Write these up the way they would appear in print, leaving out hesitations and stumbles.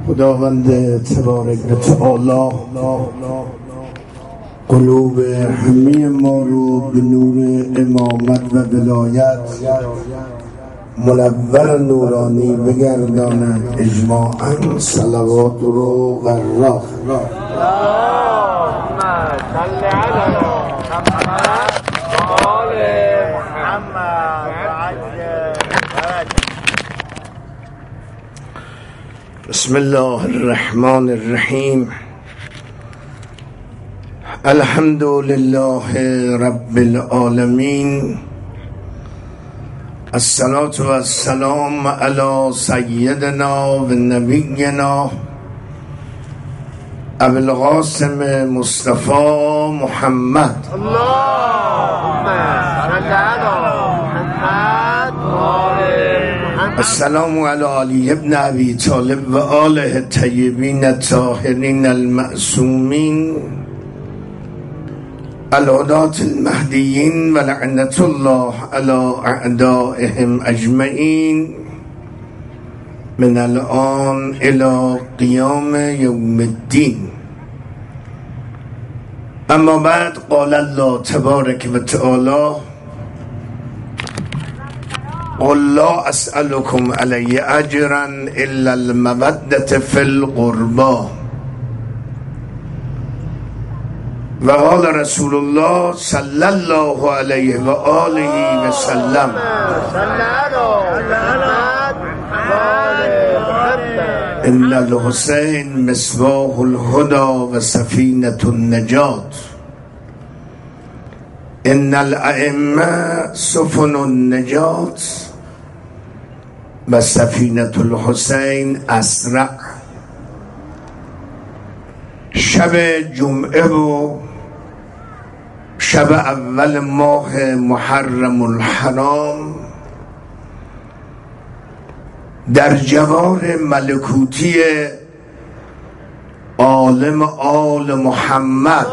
خداوند تبارک و تعالی قلوب همه ما رو به نور امامت و ولایت منور نورانی بگرداند اجماعاً. صلوات رو غراق بسم الله الرحمن الرحیم. الحمد لله رب العالمین. الصلاة و السلام علی سیدنا و نبینا ابو القاسم مصطفی محمد. اللهم صل علی محمد السلام علی علی ابن ابی طالب و آله الطیبین الطاهرین المعصومین الهداة المهدیین و لعنت الله علی اعدائهم اجمعین من الان الی قیام یوم الدین. اما بعد، قال الله تبارک و تعالی: قل لا اسألكم علی اجرا الا المودة فی القربى. و قال رسول الله صلی الله علیه و آله و سلم: ان الحسین مصباح الهدى و سفینة النجات. ان الائمه سفن النجات و سفینة الحسین اسرع. شب جمعه و شب اول ماه محرم الحرام در جوار ملکوتی عالم آل محمد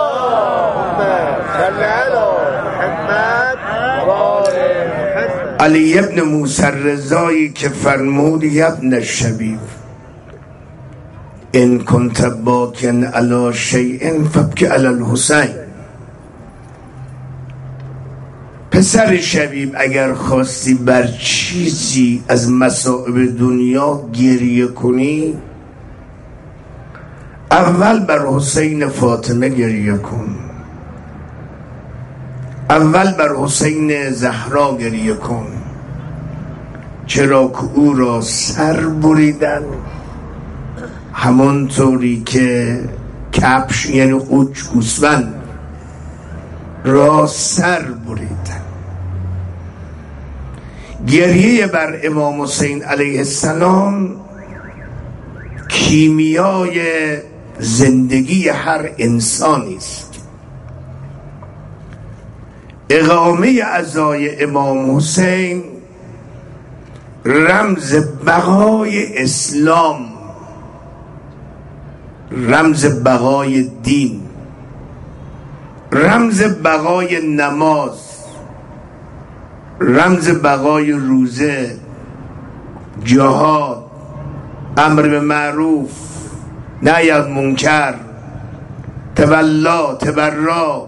علی ابن موسی الرضایی که فرمود: ابن الشبیب ان کنت باکن علی شیء فابکی علی الحسین. پسر شبیب، اگر خواستی بر چیزی از مصائب دنیا گریه کنی، اول بر حسین فاطمه گریه کن، اول بر حسین زهرا گریه کن، چرا که او را سر بریدن همانطوری که کپش یعنی قوچ گوسفند را سر بریدن. گریه بر امام حسین علیه السلام کیمیای زندگی هر انسانی است. اقامه عزای امام حسین رمز بقای اسلام، رمز بقای دین، رمز بقای نماز، رمز بقای روزه، جهاد، امر به معروف، نهی از منکر، تولا، تبرا،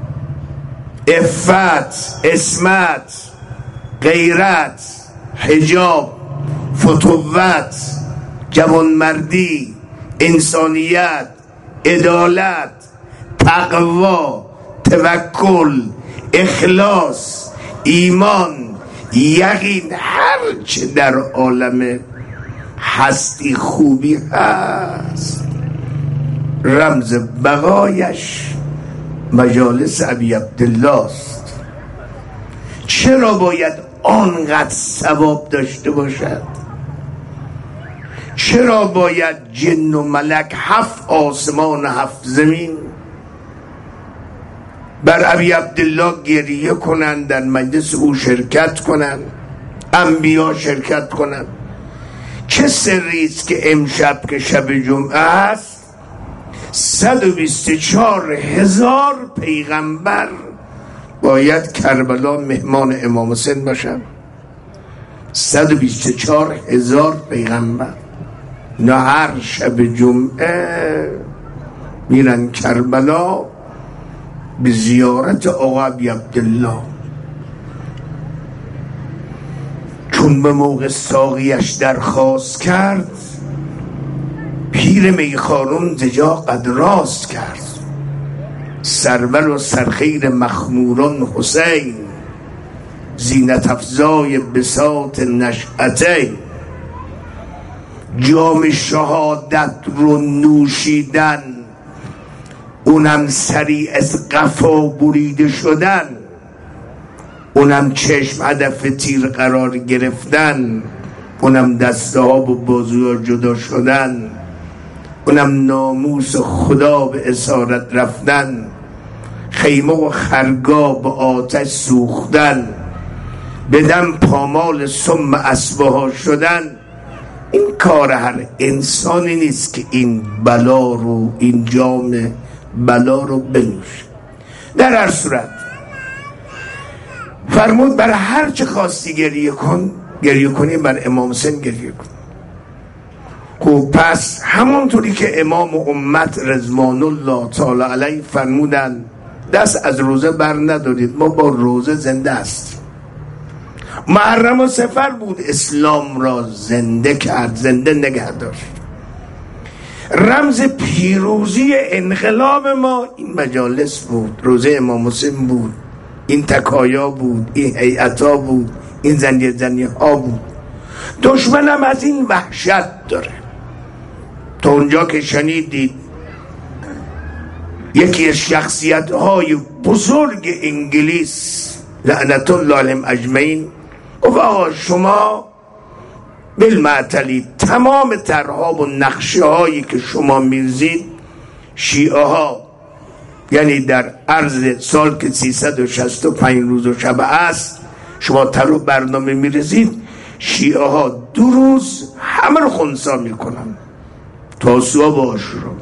عفت، عصمت، غیرت، حجاب، فتوت، جوانمردی، انسانیت، عدالت، تقوا، توکل، اخلاص، ایمان، یقین، هر چه در عالم هستی خوبی هست، رمز بقایش مجالس ابی عبدالله است. چرا باید آنقدر ثواب داشته باشد؟ چرا باید جن و ملک 7 آسمان 7 زمین بر ابی عبدالله گریه کنند، در مجلس او شرکت کنند، انبیا شرکت کنند؟ چه سری است که امشب که شب جمعه است 124,000 پیغمبر باید کربلا مهمان امام حسین باشن. 124,000 پیغمبر نه هر شب جمعه میرن کربلا به زیارت آقا ابی عبدالله. چون به موقع ساقیش درخواست کرد، پیر میخوارم زجا قد راست کرد. سرور و سرخیر مخموران حسین، زینت افزای بساط نشأتین. جام شهادت رو نوشیدن، اونم سریع از قفا بریده شدن، اونم چشم هدف تیر قرار گرفتن، اونم دسته ها و بازوها جدا شدن، اونم ناموس خدا به اسارت رفتن، خیمه و خرگاه به آتش سوختن، بدم پامال سم اسبه ها شدن. این کار هر انسانی نیست که این بلا رو، این جام بلا رو بنوشه. در هر صورت فرمود برای هر چه خواستی گریه کن، گریه کنی بر امام حسین گریه کن. خب پس همونطوری که امام امت رضوان الله تعالی علیه فرمودن دست از روزه بر ندارید، ما با روزه زنده است. محرم و سفر بود، اسلام را زنده کرد، زنده نگه داشت. رمز پیروزی انقلاب ما این مجالس بود، روزه امام حسین بود، این تکایا بود، این هیئتا بود، این زنی ها بود. دشمنم از این وحشت داره. تا اونجا که شنیدید یکی از شخصیت های بزرگ انگلیس لعنت الله علیهم اجمعین گفت آقا شما بالمعتلی تمام طرحها و نقشه هایی که شما میرزید شیعه ها، یعنی در عرض سال که 365 روز و شب است شما طرح برنامه میرزید، شیعه ها 2 روز همه رو خنثی میکنن، تاسوعا و عاشورا.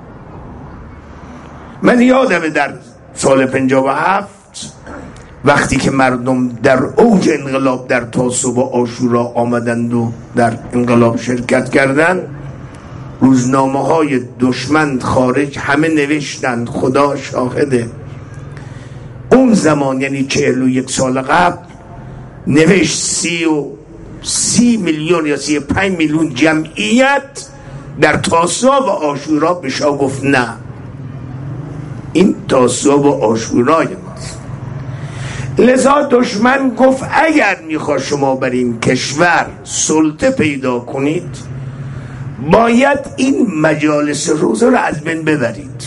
من یادمه در سال 57 وقتی که مردم در اوج انقلاب در تاسوع و عاشورا آمدند و در انقلاب شرکت کردند، روزنامه های دشمن خارج همه نوشتند، خدا شاهده اون زمان یعنی 41 سال قبل نوشت 30 میلیون یا 35 میلیون جمعیت در تاسوع و عاشورا. به شاه گفت نه، این تاسوع و عاشورای ماست. لذا دشمن گفت اگر میخواد شما بر این کشور سلطه پیدا کنید باید این مجالس روزه رو از بین ببرید،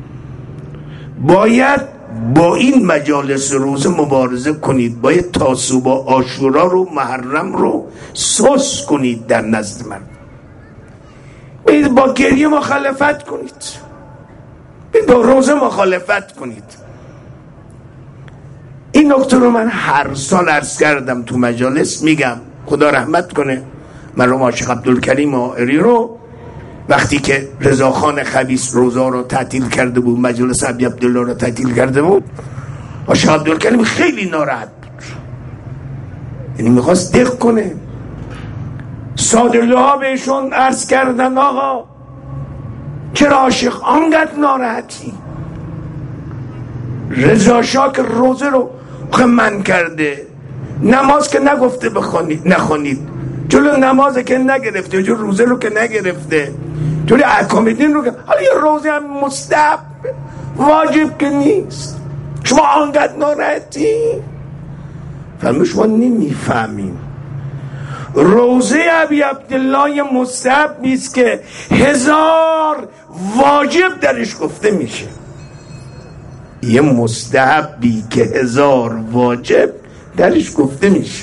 باید با این مجالس روزه مبارزه کنید، باید تاسوع و عاشورا رو، محرم رو سوس کنید در نزد من، باید با گریه مخالفت کنید، باید با روزه مخالفت کنید. این نکته رو من هر سال عرض کردم تو مجالس، میگم خدا رحمت کنه مرحوم آشق عبدالکریم آئری رو، وقتی که رضاخان خبیث روزا رو تعطیل کرده بود، مجلس ابی عبدالله رو تعطیل کرده بود، آشق عبدالکریم خیلی ناراحت بود، یعنی میخواست دق کنه. صادرالله ها بهشون عرض کردن آقا چرا عاشق آنقدر ناراحتی؟ رضا شاه که روزه رو من کرده، نماز که نگفته بخونید نخونید، جلو نماز که نگرفته، جلو روزه رو که نگرفته، جلو احکام دین رو که، حالا یه روزه هم مستحب واجب که نیست، شما آنقدر ناراحتی؟ فرمود شما نمیفهمین روزه ابی عبدالله مستحب نیست که 1000 واجب درش گفته میشه، یه مستحبی که 1000 واجب درش گفته میشه.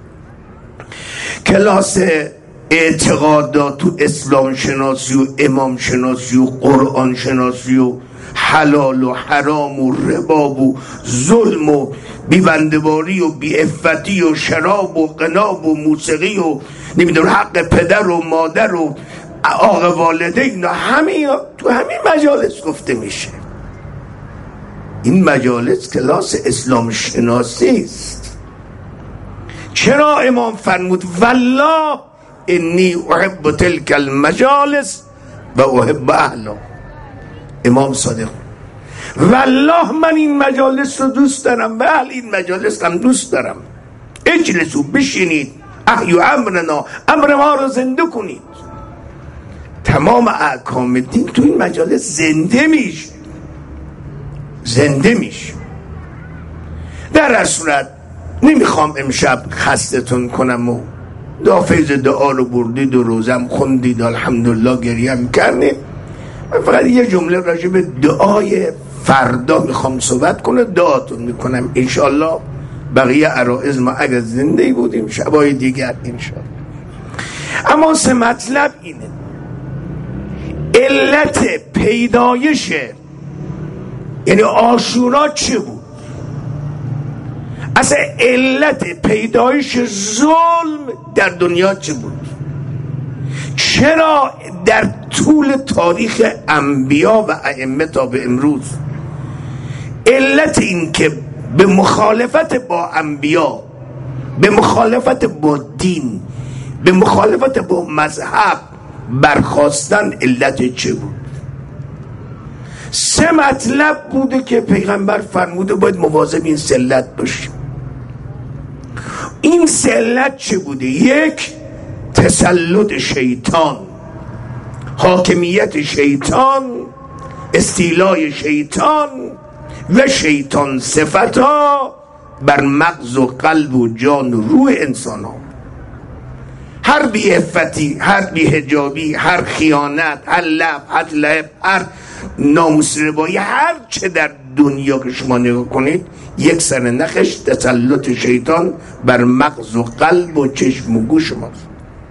کلاس اعتقادات و اسلام شناسی و امام شناسی و قرآن شناسی و حلال و حرام و رباب و ظلم و بیبندواری و بیعفتی و شراب و قناب و موسیقی و نمیدونم حق پدر و مادر و آق والدین و تو همین مجالس گفته میشه. این مجالس کلاس اسلام شناسی است. چرا امام فرمود والله انی احب تلک المجالس و احب اهلا. امام صادق: والله من این مجالس رو دوست دارم و اهل این مجالس هم دوست دارم. اجلسوا، بشینید، احیوا امرنا، امر ما رو زنده کنید. تمام احکام دین تو این مجالس زنده میشه. در هر صورت نمیخوام امشب خستتون کنم و فیض دعا رو بردید و روزم خوندید الحمدلله گریم کردید. فقط یه جمله راجع به دعای فردا میخوام صحبت کنه، دعاتون میکنم انشالله. بقیه عرائض ما اگر زنده بودیم شبای دیگر انشالله. اما سه مطلب اینه: علت پیدایش یعنی عاشورا چه بود؟ اصلا علت پیدایش ظلم در دنیا چه بود؟ چرا در طول تاریخ انبیا و ائمه تا به امروز علت این که به مخالفت با انبیا، به مخالفت با دین، به مخالفت با مذهب برخاستن، علت چه بود؟ سه مطلب بوده که پیغمبر فرموده باید مواظب این سه علت باشیم. این سه علت چه بوده؟ یک، تسلط شیطان، حاکمیت شیطان، استیلای شیطان و شیطان صفتها بر مغز و قلب و جان و روح انسان ها. هر بی‌عفتی، هر بی‌حجابی، هر خیانت، هر لعب، هر ناموس ربایی، هر چه در دنیا که شما نگاه کنید یک سر نخش تسلط شیطان بر مغز و قلب و چشم و گوش ماست.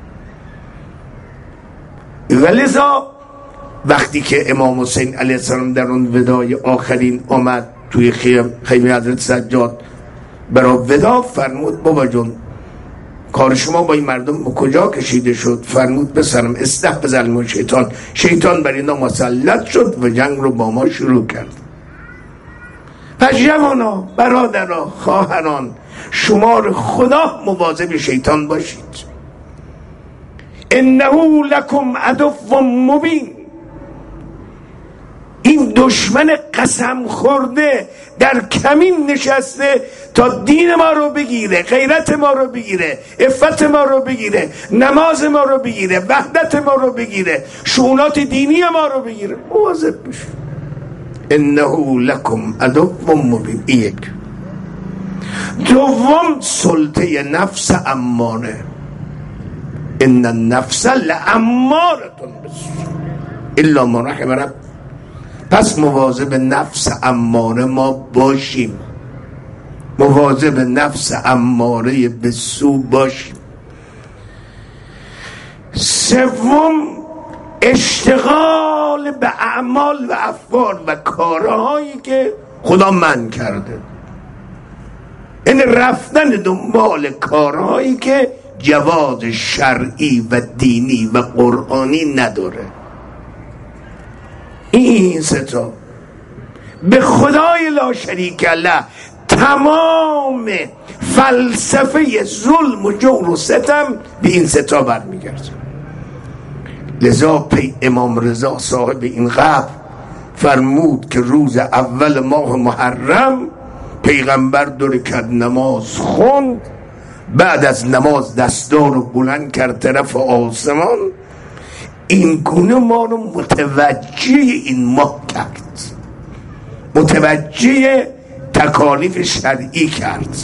ولذا وقتی که امام حسین علیه السلام در اون ودای آخرین آمد توی خیمه حضرت سجاد برای ودا، فرمود بابا جون کار شما با این مردم کجا کشیده شد؟ فرمود پسرم استحب ظلم شیطان، شیطان بر اینا مسلط شد و جنگ رو با ما شروع کرد. پس جوانا، برادران، خواهران، شما رو خدا مواظب شیطان باشید. انه لکم عدو مبین. این دشمن قسم خورده در کمین نشسته تا دین ما رو بگیره، غیرت ما رو بگیره، عفت ما رو بگیره، نماز ما رو بگیره، وحدت ما رو بگیره، شؤونات دینی ما رو بگیره. مواظب باشید. انه لکم عدو مبین. یک. دوم، سلطه نفس اماره. ان النفس لاماره بالسوء الا ما رحم رب. پس مواظب نفس اماره ما باشیم، مواظب نفس اماره به سو باشیم. سوم، اشتغال به اعمال و افعال و کارهایی که خدا منع کرده، این رفتن دنبال کارهایی که جواز شرعی و دینی و قرآنی نداره. این ستا به خدای لا شریک له تمام فلسفه ظلم و جور و ستم به این ستا برمیگرده. لذا امام رضا صاحب این قبر فرمود که روز اول ماه محرم پیغمبر 2 رکعت نماز خوند، بعد از نماز دستان رو بلند کرد طرف آسمان، این گونه ما رو متوجه این ماه کرد، متوجه تکالیف شرعی کرد،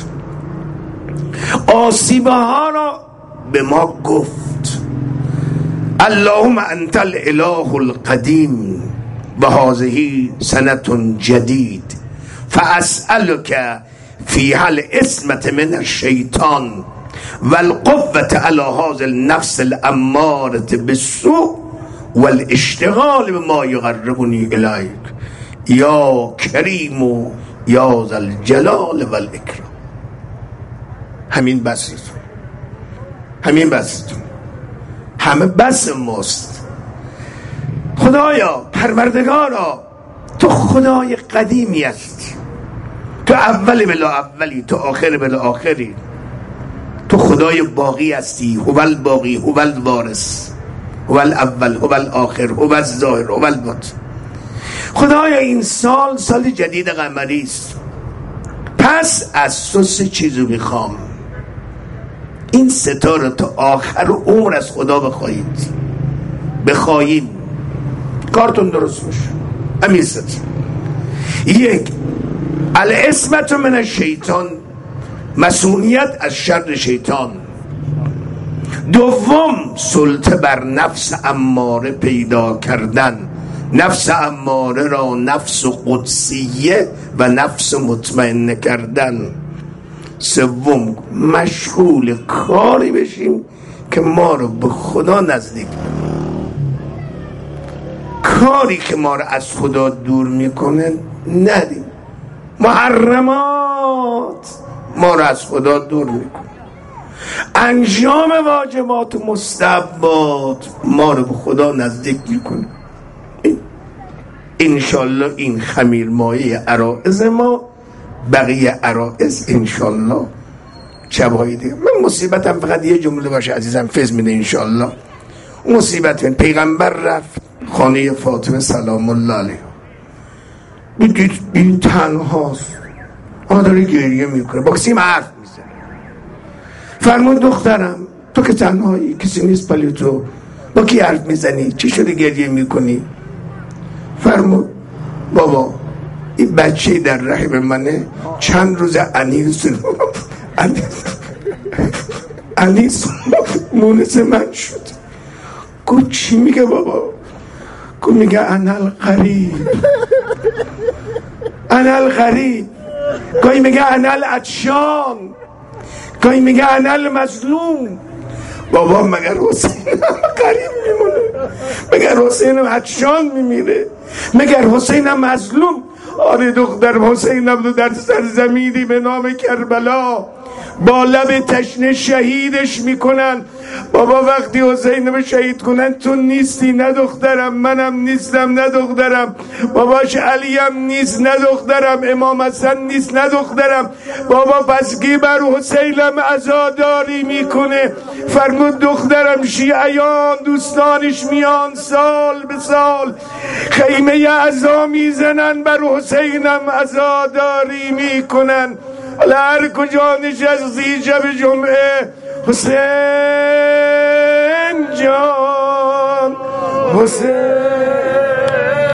آسیبه ها را به ما گفت. اللهم انت الاله القدیم و هذه سنة جدید فاسألك فيها العصمة من الشيطان والقوة على هذا النفس الأمارة بالسوء والاشتغال بما يقربني إليك يا كريم يا ذا الجلال والإكرام. همین بسیتون، همین بسیتون، همه بس ماست. خدایا، پروردگارا، تو خدای قدیمی هستی، تو اولی بلا اولی، تو آخر بلا آخری. تو خدای باقی هستی. هو الباقی هو الوارث هو الاول هو الاخر هو الظاهر هو الباطن. خدای این سال سال جدید قمری است، پس از تو سه چیزو میخوام. این ستا رو تا آخر عمر از خدا بخواهیم کارتون درست میشه. همین ستا: یک، العصمت من الشیطان، مسئولیت از شر شیطان. دوم، سلطه بر نفس اماره پیدا کردن، نفس اماره را نفس قدسیه و نفس مطمئنه کردن. سوم، مشغول کاری بشیم که ما رو به خدا نزدیک، کاری که ما رو از خدا دور میکنه ندیم. محرمات ما رو از خدا دور میکنه، انجام واجبات و مستحبات ما رو به خدا نزدیک میکنه. انشالله این خمیر مایه عرائض ما، بقیه عرائض انشالله شبهای دیگه. من مصیبتم فقط یه جمله باشه عزیزم، فیض میده انشالله. مصیبت من پیغمبر رفت خانه فاطمه سلام الله علیها، بدید این تنهاست، داره گریه میکنه، با کسی حرف میزنه. فرمود دخترم تو که تنهایی، کسی نیست پلی تو، با کی حرف میزنی؟ چی شده گریه میکنی؟ فرمود بابا این بچه در رحم منه چند روز انیس مونس من شد. گفت چی میگه بابا؟ گفت میگه انا الغریب، گاهی میگه انا العطشان، گاهی میگه انا المظلوم. بابا مگر حسین غریب میمونه؟ مگر حسین عطشان میمیره؟ مگر حسین مظلوم؟ آره دختر، حسین رو در سرزمینی به نام کربلا با لب تشنه شهیدش میکنن. بابا وقتی حسین رو شهید کنن تو نیستی نه دخترم، منم نیستم نه دخترم، باباش علیم نیست نه دخترم، امام حسن نیست نه دخترم. بابا پس کی بر حسینم عزاداری میکنه؟ فرمود دخترم شیعیان دوستانش میان سال به سال خیمه عزا میزنن، بر حسینم عزاداری میکنن. حالا هر کجا نشستی شب جمعه حسین جان، حسین